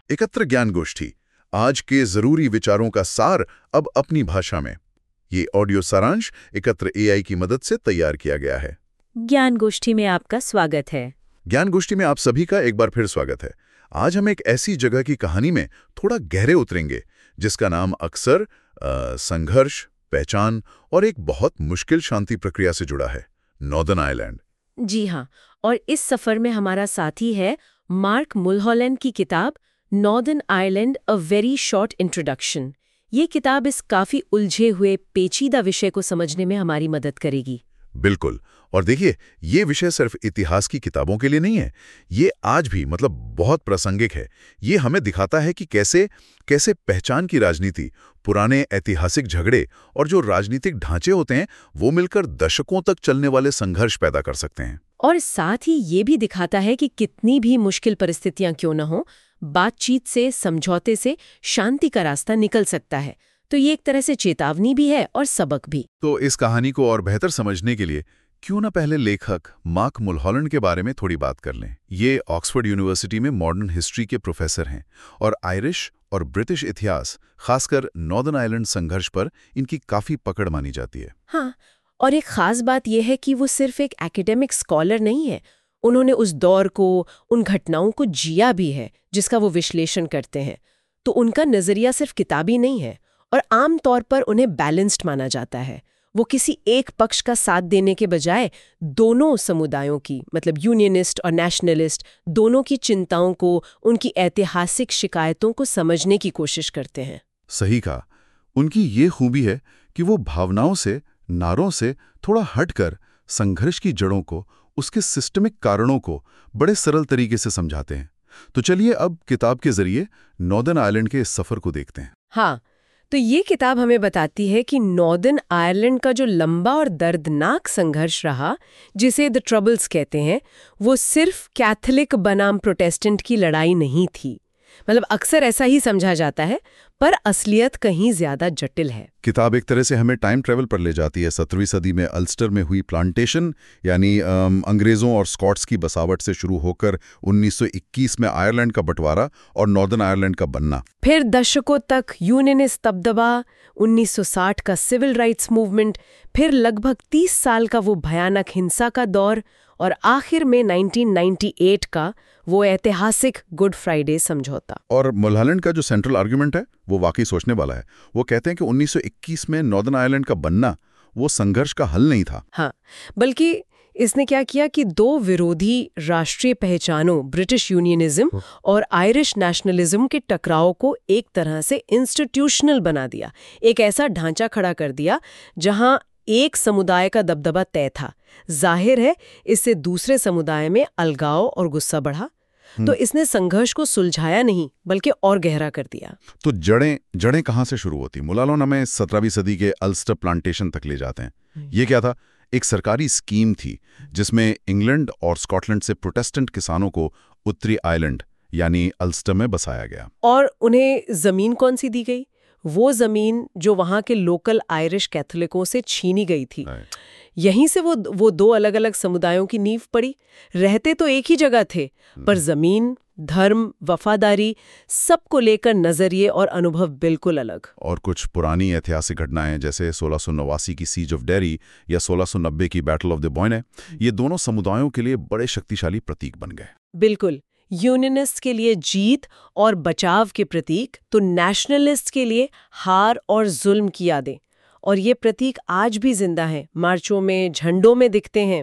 एकत्र ज्ञान गोष्ठी, आज के जरूरी विचारों का सार अब अपनी भाषा में। ये ऑडियो सारांश एकत्र एआई की मदद से तैयार किया गया है। ज्ञान गोष्ठी में आपका स्वागत है। ज्ञान गोष्ठी में आप सभी का एक बार फिर स्वागत है। आज हम एक ऐसी जगह की कहानी में थोड़ा गहरे उतरेंगे जिसका नाम अक्सर संघर्ष, पहचान और एक बहुत मुश्किल शांति प्रक्रिया से जुड़ा है, नॉर्दर्न आयरलैंड। जी हाँ, और इस सफर में हमारा साथी है मार्क मुलहॉलैंड की किताब Northern Ireland a very short introduction. ये किताब इस काफी उलझे हुए पेचीदा विषय को समझने में हमारी मदद करेगी। बिल्कुल। और देखिए, ये विषय सिर्फ इतिहास की किताबों के लिए नहीं है, ये आज भी बहुत प्रासंगिक है। ये हमें दिखाता है कि कैसे पहचान की राजनीति, पुराने ऐतिहासिक झगड़े और जो राजनीतिक ढांचे होते हैं वो मिलकर दशकों तक चलने वाले संघर्ष पैदा कर सकते हैं। और साथ ही ये भी दिखाता है कि कितनी भी मुश्किल परिस्थितियां क्यों न हो, बातचीत से, समझौते से शांति का रास्ता निकल सकता है। तो ये एक तरह से चेतावनी भी है और सबक भी। तो इस कहानी को और बेहतर समझने के लिए क्यों ना पहले लेखक मार्क मुलहॉलैंड के बारे में थोड़ी बात कर लें। ये ऑक्सफोर्ड यूनिवर्सिटी में मॉडर्न हिस्ट्री के प्रोफेसर हैं और आयरिश और ब्रिटिश इतिहास, खासकर नॉर्दर्न आयरलैंड संघर्ष पर इनकी काफी पकड़ मानी जाती है। हाँ, और एक खास बात यह है कि वो सिर्फ एक एकेडमिक स्कॉलर नहीं है। उन्होंने उस दौर को, उन घटनाओं को जिया भी है जिसका वो विश्लेषण करते हैं। तो उनका नजरिया सिर्फ किताबी नहीं है और आम तौर पर उन्हें बैलेंस्ड माना जाता है। वो किसी एक पक्ष का साथ देने के बजाय दोनों समुदायों की, मतलब यूनियनिस्ट और नेशनलिस्ट, दोनों की चिंताओं को, उनकी ऐतिहासिक शिकायतों को समझने की कोशिश करते हैं। सही कहा। उनकी ये खूबी है कि वो भावनाओं से, नारों से थोड़ा हटकर संघर्ष की जड़ों को, उसके सिस्टमिक कारणों को बड़े सरल तरीके से समझाते हैं। तो चलिए अब किताब के जरिए नॉर्दर्न आयरलैंड के इस सफर को देखते हैं। हाँ, तो ये किताब हमें बताती है कि नॉर्दर्न आयरलैंड का जो लंबा और दर्दनाक संघर्ष रहा, जिसे द ट्रबल्स कहते हैं, वो सिर्फ कैथोलिक बनाम प्रोटेस्टेंट की लड़ाई नहीं थी। मतलब अक्सर ऐसा ही समझा जाता है, पर असलियत कहीं ज्यादा जटिल है। किताब एक तरह से हमें टाइम ट्रेवल पर ले जाती है। 17वीं सदी में अल्स्टर में हुई प्लांटेशन, यानी अंग्रेजों और स्कॉट्स की बसावट से शुरू होकर 1921 में आयरलैंड का बंटवारा और नॉर्दर्न आयरलैंड का बनना। फिर दशकों तक यूनियनिस्ट दबदबा, 1960 का सिविल राइट्स मूवमेंट, फिर लगभग 30 साल का वो भयानक हिंसा का दौर, और आखिर में 1998 का वो ऐतिहासिक गुड फ्राइडे समझौता। और मुलहॉलैंड का जो सेंट्रल आर्गुमेंट है वो वाकई सोचने वाला है। वो कहते हैं कि 1921 में नॉर्दर्न आयरलैंड का बनना वो संघर्ष का हल नहीं था। हाँ, बल्कि इसने क्या किया कि दो विरोधी राष्ट्रीय पहचानों, ब्रिटिश यूनियनिज्म और आयरिश नेशनलिज्म के टकराव को एक तरह से इंस्टीट्यूशनल बना दिया। एक ऐसा ढांचा खड़ा कर दिया जहां एक समुदाय का दबदबा तय था। जाहिर है, इससे दूसरे समुदाय में अलगाव और गुस्सा बढ़ा। तो इसने संघर्ष को सुलझाया नहीं, बल्कि और गहरा कर दिया। तो जड़ें कहाँ से शुरू होती? मुलहॉलैंड हमें 17वीं सदी के अल्स्टर प्लांटेशन तक ले जाते हैं। ये क्या था? एक सरकारी स्कीम थी जिसमें इंग्लैंड और स्कॉटलैंड से प्रोटेस्टेंट किसानों को उत्तरी आयरलैंड यानी अल्स्टर में बसाया गया। और उन्हें जमीन कौन सी दी गई? वो जमीन जो वहां के लोकल आयरिश कैथोलिकों से छीनी गई थी। यहीं से वो दो अलग अलग समुदायों की नींव पड़ी। रहते तो एक ही जगह थे, पर जमीन, धर्म, वफादारी, सबको लेकर नजरिए और अनुभव बिल्कुल अलग। और कुछ पुरानी ऐतिहासिक घटनाएं जैसे 1689 की सीज ऑफ डेरी या 1690 की बैटल ऑफ द बॉयने, ये दोनों समुदायों के लिए बड़े शक्तिशाली प्रतीक बन गए। बिल्कुल, यूनियनिस्ट के लिए जीत और बचाव के प्रतीक, तो नेशनलिस्ट के लिए हार और जुल्म की यादें। और ये प्रतीक आज भी जिंदा हैं, मार्चों में, झंडों में दिखते हैं।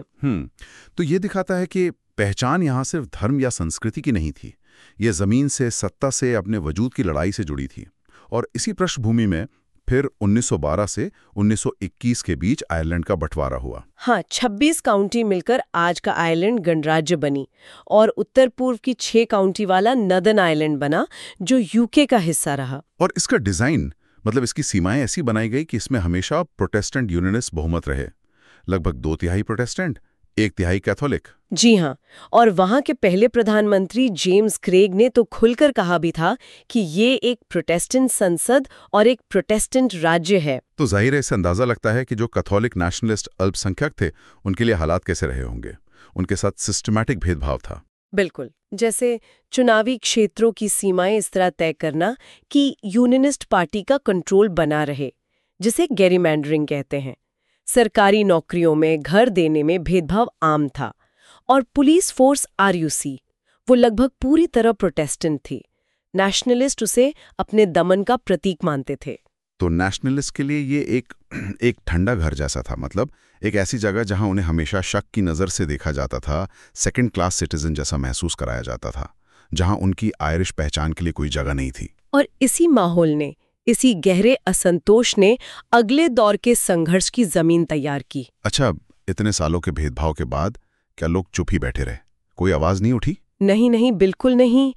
तो ये दिखाता है कि पहचान यहाँ सिर्फ धर्म या संस्कृति की नहीं थी, ये जमीन से, सत्ता से, अपने वजूद की लड़ाई से जुड़ी थी। और इसी पृष्ठभूमि में फिर 1912 से 1921 के बीच आयरलैंड का बंटवारा हुआ। हाँ, 26 काउंटी मिलकर आज का आयरलैंड गणराज्य बनी और उत्तर पूर्व की 6 काउंटी वाला नॉर्दर्न आयरलैंड बना, जो यूके का हिस्सा रहा। और इसका डिजाइन, मतलब इसकी सीमाएं ऐसी बनाई गई कि इसमें हमेशा प्रोटेस्टेंट यूनियनिस्ट बहुमत रहे। लगभग 2/3 प्रोटेस्टेंट, 1/3 कैथोलिक। जी हाँ, और वहां के पहले प्रधानमंत्री जेम्स क्रेग ने तो खुलकर कहा भी था कि ये एक प्रोटेस्टेंट संसद और एक प्रोटेस्टेंट राज्य है। तो जाहिर है, इससे अंदाजा लगता है कि जो कैथोलिक नेशनलिस्ट अल्पसंख्यक थे, उनके लिए हालात कैसे रहे होंगे। उनके साथ सिस्टमैटिक भेदभाव था। बिल्कुल। जैसे चुनावी क्षेत्रों की सीमाएं इस तरह तय करना कि यूनियनिस्ट पार्टी का कंट्रोल बना रहे, जिसे गेरीमैंडरिंग कहते हैं। सरकारी नौकरियों में घर देने में भेदभाव आम था। और पुलिस फोर्स आरयूसी, वो लगभग पूरी तरह प्रोटेस्टेंट थी। नेशनलिस्ट उसे अपने दमन का प्रतीक मानते थे। तो नेशनलिस्ट के लिए ये एक ठंडा घर जैसा था, मतलब एक ऐसी जगह जहां उन्हें हमेशा शक की नज़र से देखा जाता था, सेकंड क्लास सिटीजन जैसा महसूस कराया जाता था, जहां उनकी आयरिश पहचान के लिए कोई जगह नहीं थी। और इसी माहौल ने, इसी गहरे असंतोष ने अगले दौर के संघर्ष की जमीन तैयार की। अच्छा, इतने सालों के भेदभाव के बाद क्या लोग चुप ही बैठे रहे? कोई आवाज नहीं उठी? नहीं नहीं, बिल्कुल नहीं।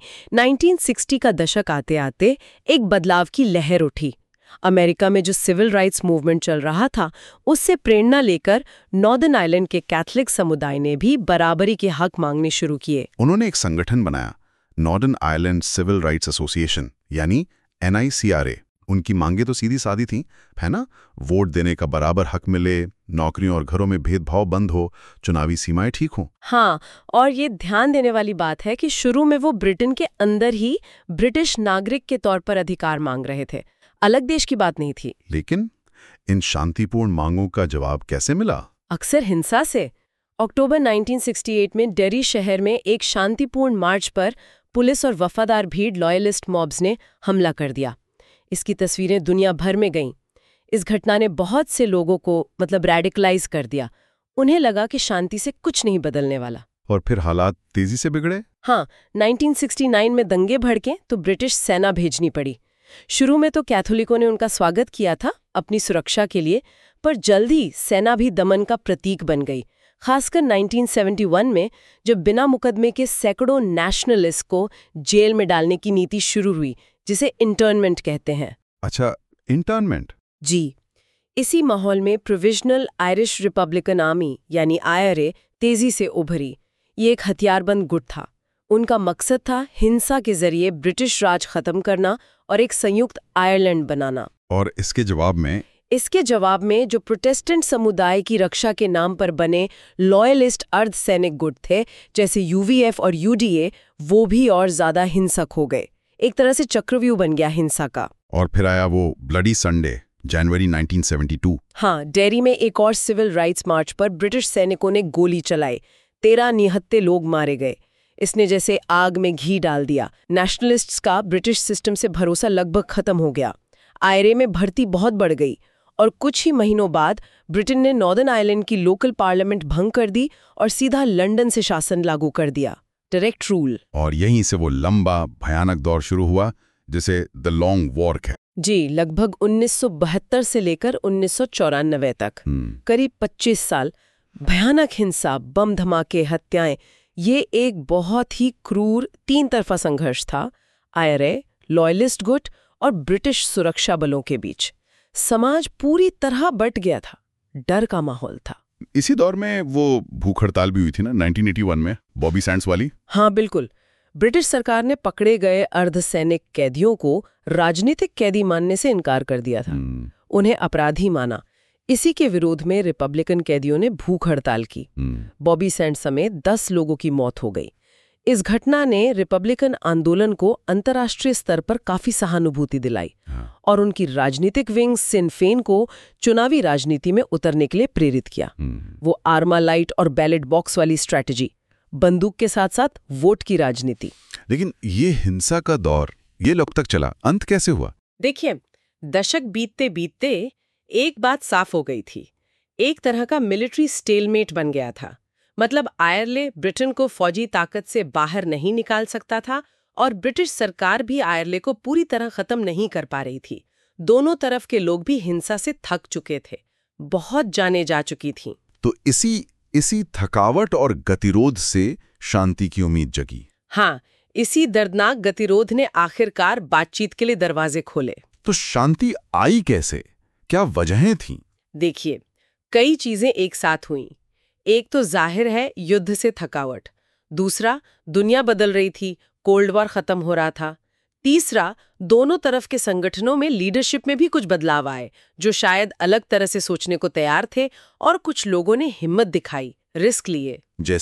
1960 का दशक आते आते एक बदलाव की लहर उठी। अमेरिका में जो सिविल राइट्स मूवमेंट चल रहा था, उससे प्रेरणा लेकर नॉर्दर्न आयरलैंड के कैथोलिक समुदाय ने भी बराबरी के हक मांगने शुरू किए। उन्होंने एक संगठन बनाया, Northern Ireland civil rights association, यानी NICRA। उनकी मांगे तो सीधी सादी थी, है ना? वोट देने का बराबर हक मिले, नौकरियों और घरों में भेदभाव बंद हो, चुनावी सीमाएं ठीक हों। हाँ, और ये ध्यान देने वाली बात है कि शुरू में वो ब्रिटेन के अंदर ही ब्रिटिश नागरिक के तौर पर अधिकार मांग रहे थे, अलग देश की बात नहीं थी। लेकिन इन शांतिपूर्ण मांगों का जवाब कैसे मिला? अक्सर हिंसा से। अक्टूबर 1968 में डेरी शहर में एक शांतिपूर्ण मार्च पर पुलिस और वफादार भीड़ लॉयलिस्ट मॉब्स ने हमला कर दिया। इसकी तस्वीरें दुनिया भर में गईं। इस घटना ने बहुत से लोगों को रेडिकलाइज कर दिया। उन्हें लगा कि शांति से कुछ नहीं बदलने वाला। और फिर हालात तेजी से बिगड़े? हाँ, 1969 में दंगे भड़के तो ब्रिटिश सेना भेजनी पड़ी। शुरू में तो कैथोलिकों ने उनका स्वागत किया था अपनी सुरक्षा के लिए, पर जल्द ही सेना भी दमन का प्रतीक बन गई। खासकर 1971 में जब बिना मुकदमे के सैकड़ों नेशनलिस्ट को जेल में डालने की नीति शुरू हुई, जिसे इंटर्नमेंट कहते हैं। अच्छा, इंटर्नमेंट? जी। इसी माहौल में प्रोविजनल आयरिश रिपब्लिकन आर्मी यानी IRA तेजी से उभरी। ये एक हथियारबंद गुट था। उनका मकसद था हिंसा के जरिए ब्रिटिश राज खत्म करना और एक संयुक्त आयरलैंड बनाना। और इसके जवाब में जो प्रोटेस्टेंट समुदाय की रक्षा के नाम पर बने लॉयलिस्ट अर्धसैनिक गुट थे, जैसे UVF और UDA, वो भी और ज्यादा हिंसक हो गए। एक तरह से चक्रव्यूह बन गया हिंसा का। और फिर आया वो ब्लडी संडे, जनवरी 1972। हाँ, डेरी में एक और सिविल राइट्स मार्च पर ब्रिटिश सैनिकों ने गोली चलाई। 13 निहत्थे लोग मारे गए। इसने जैसे आग में घी डाल दिया। नेशनलिस्ट्स का ब्रिटिश सिस्टम से भरोसा लगभग खत्म हो गया। IRA में भर्ती बहुत बढ़ गई और कुछ ही महीनों बाद ब्रिटेन ने नॉर्दर्न आयरलैंड की लोकल पार्लियामेंट भंग कर दी और सीधा लंदन से शासन लागू कर दिया, डायरेक्ट रूल। और यहीं से वो लंबा भयानक दौर शुरू हुआ जिसे द लॉन्ग वॉर है। जी, लगभग 1972 से लेकर 1994 तक, करीब 25 साल। भयानक हिंसा, बम धमाके, हत्याएं, ये एक बहुत ही क्रूर 3 तरफा संघर्ष था IRA, लॉयलिस्ट गुट और ब्रिटिश सुरक्षा बलों के बीच। समाज पूरी तरह बट गया था, डर का माहौल था। इसी दौर में वो भूख हड़ताल भी हुई थी ना, 1981 में, बॉबी सैंड्स वाली। हाँ बिल्कुल। ब्रिटिश सरकार ने पकड़े गए अर्धसैनिक कैदियों को राजनीतिक कैदी मानने से इनकार कर दिया था। उन्हें अपराधी माना। इसी के विरोध में रिपब्लिकन कैदियों ने भूख हड़ताल की। बॉबी सैंड्स समेत 10 लोगों की मौत हो गई। इस घटना ने रिपब्लिकन आंदोलन को अंतर्राष्ट्रीय स्तर पर काफी सहानुभूति दिलाई और उनकी राजनीतिक विंग सिन फेन को चुनावी राजनीति में उतरने के लिए प्रेरित किया। वो आर्मालाइट और बैलेट बॉक्स वाली स्ट्रैटेजी, बंदूक के साथ साथ वोट की राजनीति। लेकिन ये हिंसा का दौर ये लोग तक चला, अंत कैसे हुआ? देखिए, दशक बीतते बीतते एक बात साफ हो गई थी। एक तरह का मिलिट्री स्टेलमेट बन गया था। मतलब आयरलैंड ब्रिटेन को फौजी ताकत से बाहर नहीं निकाल सकता था और ब्रिटिश सरकार भी आयरलैंड को पूरी तरह खत्म नहीं कर पा रही थी। दोनों तरफ के लोग भी हिंसा से थक चुके थे, बहुत जाने जा चुकी थी। तो इसी थकावट और गतिरोध से शांति की उम्मीद जगी। हाँ, इसी दर्दनाक गतिरोध ने आखिरकार बातचीत के लिए दरवाजे खोले। तो शांति आई कैसे? क्या वजहें थीं? देखिए, कई चीजें एक साथ हुईं। एक तो जाहिर है युद्ध से थकावट, दूसरा दुनिया बदल रही थी, कोल्ड वॉर खत्म हो रहा था, तीसरा दोनों तरफ के संगठनों में लीडरशिप में भी कुछ बदलाव आए जो शायद अलग तरह से सोचने को तैयार थे और कुछ लोगों ने हिम्मत दिखाई, रिस्क लिए।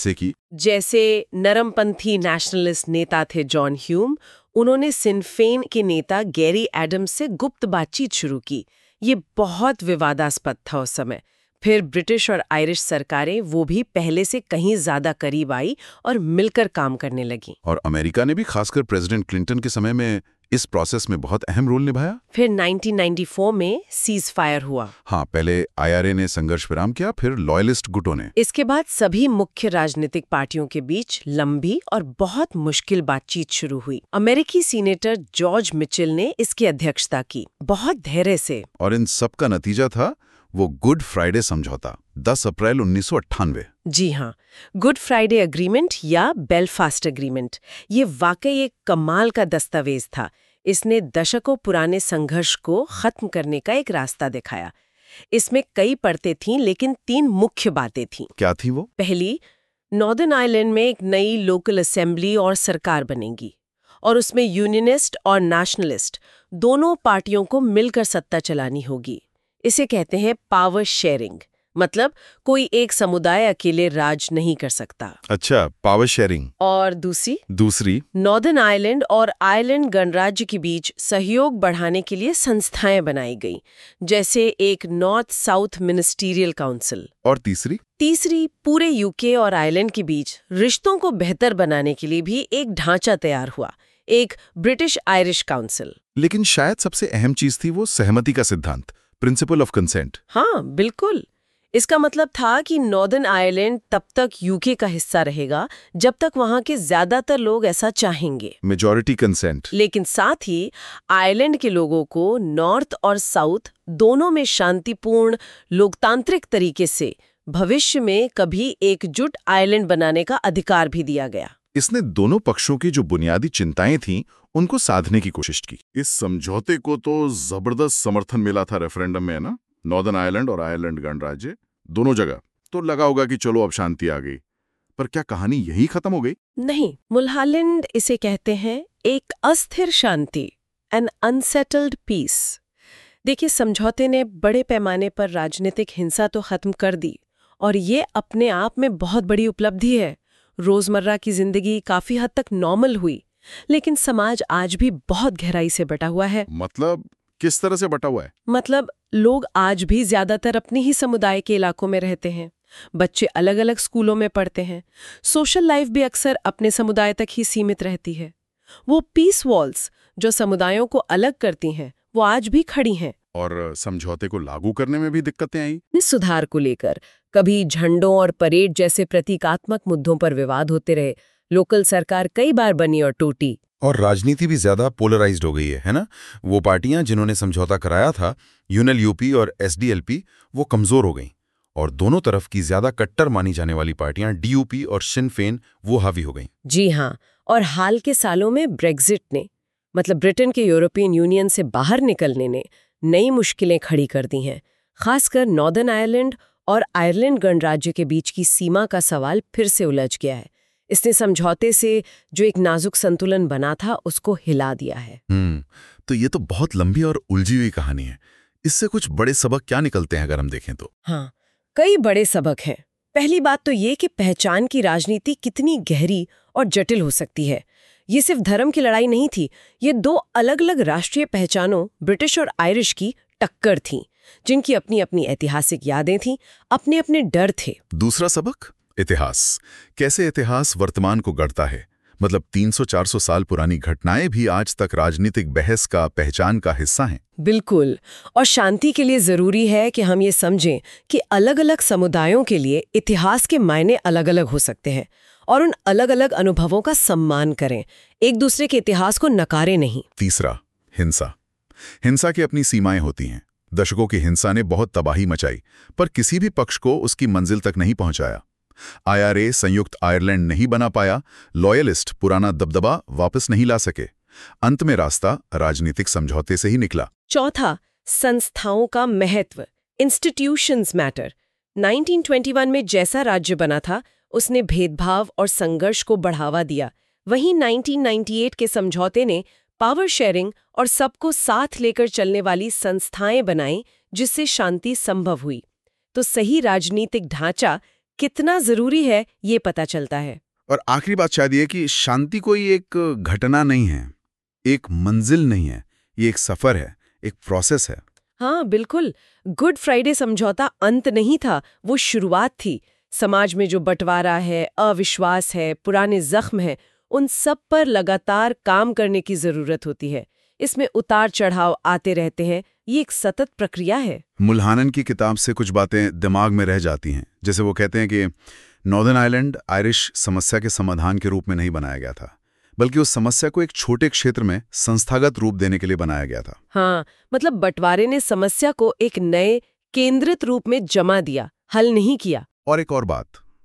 जैसे नरमपंथी नेशनलिस्ट नेता थे जॉन ह्यूम, उन्होंने सिन फेन के नेता गैरी एडम्स से गुप्त बातचीत शुरू की। ये बहुत विवादास्पद था उस समय। फिर ब्रिटिश और आयरिश सरकारें वो भी पहले से कहीं ज्यादा करीब आई और मिलकर काम करने लगी। और अमेरिका ने भी खासकर प्रेसिडेंट क्लिंटन के समय में इस प्रोसेस में बहुत अहम रोल निभाया। फिर 1994 में सीज फायर हुआ। हाँ, पहले आईआरए ने संघर्ष विराम किया, फिर लॉयलिस्ट गुटों ने। इसके बाद सभी मुख्य राजनीतिक पार्टियों के बीच लंबी और बहुत मुश्किल बातचीत शुरू हुई। अमेरिकी सीनेटर जॉर्ज मिचेल ने इसकी अध्यक्षता की, बहुत धैर्य से। और इन सब का नतीजा था वो गुड फ्राइडे समझौता, 10 अप्रैल 1998। जी हाँ, गुड फ्राइडे एग्रीमेंट या बेलफास्ट एग्रीमेंट। ये वाकई एक कमाल का दस्तावेज था। इसने दशकों पुराने संघर्ष को खत्म करने का एक रास्ता दिखाया। इसमें कई परतें थीं, लेकिन 3 मुख्य बातें थीं। क्या थी वो? पहली, नॉर्दर्न आयरलैंड में एक नई लोकल असेंबली और सरकार बनेगी, और उसमें यूनियनिस्ट और नेशनलिस्ट दोनों पार्टियों को मिलकर सत्ता चलानी होगी। इसे कहते हैं पावर शेयरिंग, मतलब कोई एक समुदाय अकेले राज नहीं कर सकता। अच्छा, पावर शेयरिंग। और दूसरी नॉर्दर्न आयरलैंड और आयरलैंड गणराज्य के बीच सहयोग बढ़ाने के लिए संस्थाएं बनाई गई, जैसे एक नॉर्थ साउथ मिनिस्टीरियल काउंसिल। और तीसरी पूरे यूके और आयरलैंड के बीच रिश्तों को बेहतर बनाने के लिए भी एक ढांचा तैयार हुआ, एक ब्रिटिश आयरिश काउंसिल। लेकिन शायद सबसे अहम चीज थी वो सहमति का सिद्धांत, प्रिंसिपल ऑफ कंसेंट। हाँ, बिल्कुल। इसका मतलब था कि नॉर्दर्न आयरलैंड तब तक यूके का हिस्सा रहेगा जब तक वहां के ज्यादातर लोग ऐसा चाहेंगे, मेजॉरिटी कंसेंट। लेकिन साथ ही आयरलैंड के लोगों को नॉर्थ और साउथ दोनों में शांतिपूर्ण लोकतांत्रिक तरीके से भविष्य में कभी एकजुट आयरलैंड बनाने का अधिकार भी दिया गया। इसने दोनों पक्षों की जो बुनियादी चिंताएं थीं उनको साधने की कोशिश की। इस समझौते को तो जबरदस्त समर्थन मिला था रेफरेंडम में, है ना? नॉर्दर्न आयरलैंड और आयरलैंड गणराज्य दोनों जगह तो लगा होगा कि चलो अब शांति आ गई। पर क्या कहानी यही खत्म हो गई? नहीं, मुल्हालैंड इसे कहते हैं एक अस्थिर शांति, एन अनसेटल्ड पीस। देखिए, समझौते ने बड़े पैमाने पर राजनीतिक हिंसा तो खत्म कर दी, और ये अपने आप में बहुत बड़ी उपलब्धि है। रोजमर्रा की जिंदगी काफी हद तक नॉर्मल हुई, लेकिन समाज आज भी बहुत गहराई से बटा हुआ है। मतलब किस तरह से बटा हुआ है? मतलब लोग आज भी ज्यादातर अपने ही समुदाय के इलाकों में रहते हैं, बच्चे अलग अलग स्कूलों में पढ़ते हैं, सोशल लाइफ भी अक्सर अपने समुदाय तक ही सीमित रहती है। वो पीस वॉल्स जो समुदायों को अलग करती हैं, वो आज भी खड़ी हैं। और समझौते को लागू करने में भी दिक्कतें आई। इस सुधार को लेकर कभी झंडों और परेड जैसे प्रतीकात्मक मुद्दों पर विवाद होते रहे। लोकल सरकार कई बार बनी और टूटी। और राजनीति भी ज्यादा पोलराइज्ड हो गई है ना? वो पार्टियां जिन्होंने समझौता कराया था, यूएनएल यूपी और एसडीएलपी, वो कमजोर हो गईं, और दोनों तरफ की ज्यादा कट्टर मानी जाने वाली पार्टियां डीयूपी और सिन फेन वो हावी हो गईं। जी हाँ, और हाल के सालों में ब्रेक्जिट ने, मतलब ब्रिटेन के यूरोपियन यूनियन से बाहर निकलने ने, नई मुश्किलें खड़ी कर दी हैं। खासकर नॉर्दर्न आयरलैंड और आयरलैंड गणराज्य के बीच की सीमा का सवाल फिर से उलझ गया है। इसने समझौते से जो एक नाजुक संतुलन बना था उसको हिला दिया है। तो ये तो बहुत लंबी और उलझी हुई कहानी है। इससे कुछ बड़े सबक क्या निकलते हैं अगर हम देखें तो? हाँ, कई बड़े सबक हैं। पहली बात तो ये कि पहचान की राजनीति कितनी गहरी और जटिल हो सकती है। ये सिर्फ धर्म की लड़ाई नहीं थी, ये 2 अलग-अलग राष्ट्रीय पहचानों, ब्रिटिश और आयरिश की टक्कर थी, जिनकी अपनी अपनी ऐतिहासिक यादें थीं, अपने अपने डर थे। दूसरा सबक, इतिहास। कैसे इतिहास वर्तमान को गढ़ता है। मतलब 300-400 साल पुरानी घटनाएं भी आज तक राजनीतिक बहस का, पहचान का हिस्सा हैं। बिल्कुल। और शांति के लिए जरूरी है कि हम ये समझें कि अलग-अलग समुदायों के लिए इतिहास के मायने अलग-अलग हो सकते हैं, और उन अलग-अलग अनुभवों का सम्मान करें, एक दूसरे के इतिहास को नकारें नहीं। तीसरा, हिंसा। हिंसा की अपनी सीमाएं होती हैं। दशकों की हिंसा ने बहुत तबाही मचाई, पर किसी भी पक्ष को उसकी मंजिल तक नहीं पहुंचाया। आईआरए संयुक्त आयरलैंड नहीं बना पाया, लॉयलिस्ट पुराना दबदबा वापस नहीं ला सके। अंत में रास्ता राजनीतिक समझौते से ही निकला। चौथा, संस्थाओं का महत्व, इंस्टीट्यूशंस मैटर। 1921 में जैसा राज्य बना था, उसने भेदभाव और संघर्ष को बढ़ावा दिया। वहीं 1998 के समझौते ने पावर शेयरिंग और सबको साथ लेकर चलने वाली संस्थाएं बनाई, जिससे शांति संभव हुई। तो सही राजनीतिक ढांचा कितना जरूरी है ये पता चलता है। और आखिरी बात शायद ये कि शांति कोई एक घटना नहीं है, एक मंजिल नहीं है, ये एक सफर है, एक प्रोसेस है। हाँ बिल्कुल, गुड फ्राइडे समझौता अंत नहीं था, वो शुरुआत थी। समाज में जो बंटवारा है, अविश्वास है, पुराने जख्म है, उन सब पर लगातार काम करने की जरूरत होती है। इसमें उतार चढ़ाव आते रहते हैं, ये एक सतत प्रक्रिया है। मुल्हानन की किताब से कुछ बातें दिमाग में रह जाती हैं। जैसे वो कहते हैं कि नॉर्दर्न आयरलैंड आयरिश समस्या के समाधान के रूप में नहीं बनाया गया था, बल्कि उस समस्या को एक छोटे क्षेत्र में संस्थागत रूप देने के लिए बनाया गया था। हाँ, मतलब बंटवारे ने समस्या को एक नए केंद्रित रूप में जमा दिया, हल नहीं किया। और एक और बात,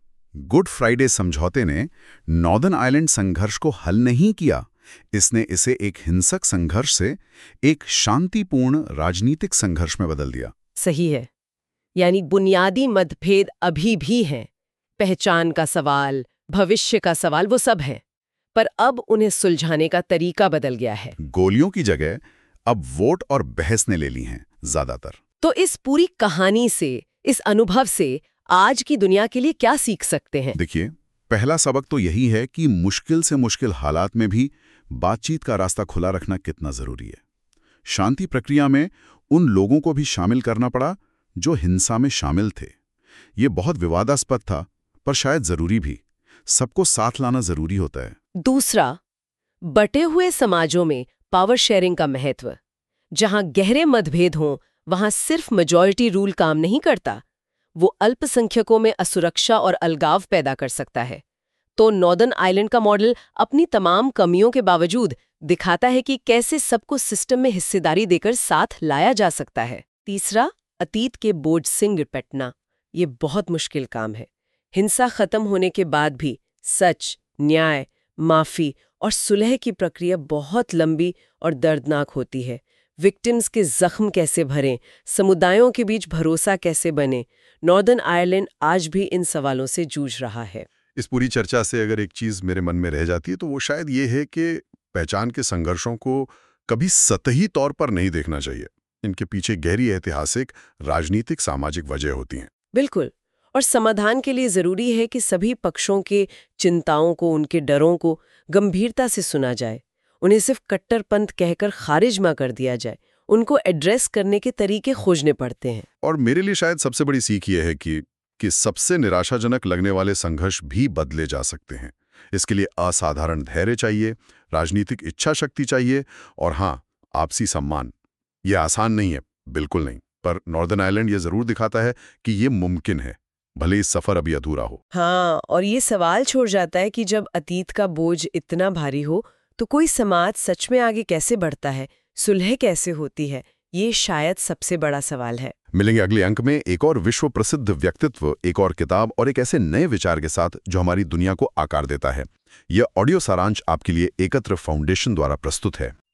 गुड फ्राइडे समझौते ने नॉर्दर्न आयरलैंड संघर्ष को हल नहीं किया, इसने इसे एक हिंसक संघर्ष से एक शांतिपूर्ण राजनीतिक संघर्ष में बदल दिया। सही है, यानी बुनियादी मतभेद अभी भी हैं, पहचान का सवाल, भविष्य का सवाल, वो सब है, पर अब उन्हें सुलझाने का तरीका बदल गया है। गोलियों की जगह अब वोट और बहस ने ले ली हैं ज्यादातर। तो इस पूरी कहानी से, इस अनुभव से आज की दुनिया के लिए क्या सीख सकते हैं? देखिए, पहला सबक तो यही है कि मुश्किल से मुश्किल हालात में भी बातचीत का रास्ता खुला रखना कितना जरूरी है। शांति प्रक्रिया में उन लोगों को भी शामिल करना पड़ा जो हिंसा में शामिल थे। ये बहुत विवादास्पद था, पर शायद जरूरी भी। सबको साथ लाना जरूरी होता है। दूसरा, बटे हुए समाजों में पावर शेयरिंग का महत्व। जहां गहरे मतभेद हों, वहां सिर्फ मेजॉरिटी रूल काम नहीं करता, वो अल्पसंख्यकों में असुरक्षा और अलगाव पैदा कर सकता है। तो नॉर्दर्न आयरलैंड का मॉडल अपनी तमाम कमियों के बावजूद दिखाता है कि कैसे सबको सिस्टम में हिस्सेदारी देकर साथ लाया जा सकता है। तीसरा, अतीत के बोझ से निपटना। ये बहुत मुश्किल काम है। हिंसा खत्म होने के बाद भी सच, न्याय, माफी और सुलह की प्रक्रिया बहुत लंबी और दर्दनाक होती है। विक्टिम्स के जख्म कैसे भरें, समुदायों के बीच भरोसा कैसे बने, नॉर्दर्न आयरलैंड आज भी इन सवालों से जूझ रहा है। इस पूरी चर्चा से अगर एक चीज मेरे मन में रह जाती है तो वो शायद ये है कि पहचान के संघर्षों को कभी सतही तौर पर नहीं देखना चाहिए। इनके पीछे गहरी ऐतिहासिक, राजनीतिक, सामाजिक वजह होती हैं। बिल्कुल, और समाधान के लिए जरूरी है कि सभी पक्षों के चिंताओं को, उनके डरों को गंभीरता से सुना जाए। उन्हें सिर्फ कट्टरपंथ कहकर खारिज ना कर दिया जाए। उनको एड्रेस करने के तरीके खोजने पड़ते हैं। और मेरे लिए शायद सबसे बड़ी सीख ये है कि सबसे निराशाजनक लगने वाले संघर्ष भी बदले जा सकते हैं। इसके लिए असाधारण धैर्य चाहिए, राजनीतिक इच्छा शक्ति चाहिए और हाँ, आपसी सम्मान। ये आसान नहीं है, बिल्कुल नहीं, पर नॉर्दर्न आयरलैंड ये जरूर दिखाता है कि ये मुमकिन है, भले इस सफर अभी अधूरा हो। हाँ, और ये सवाल छोड़ जाता है कि जब अतीत का बोझ इतना भारी हो तो कोई समाज सच में आगे कैसे बढ़ता है, सुलह कैसे होती है? ये शायद सबसे बड़ा सवाल है। मिलेंगे अगले अंक में एक और विश्व प्रसिद्ध व्यक्तित्व, एक और किताब और एक ऐसे नए विचार के साथ जो हमारी दुनिया को आकार देता है। यह ऑडियो सारांश आपके लिए एकत्र फाउंडेशन द्वारा प्रस्तुत है।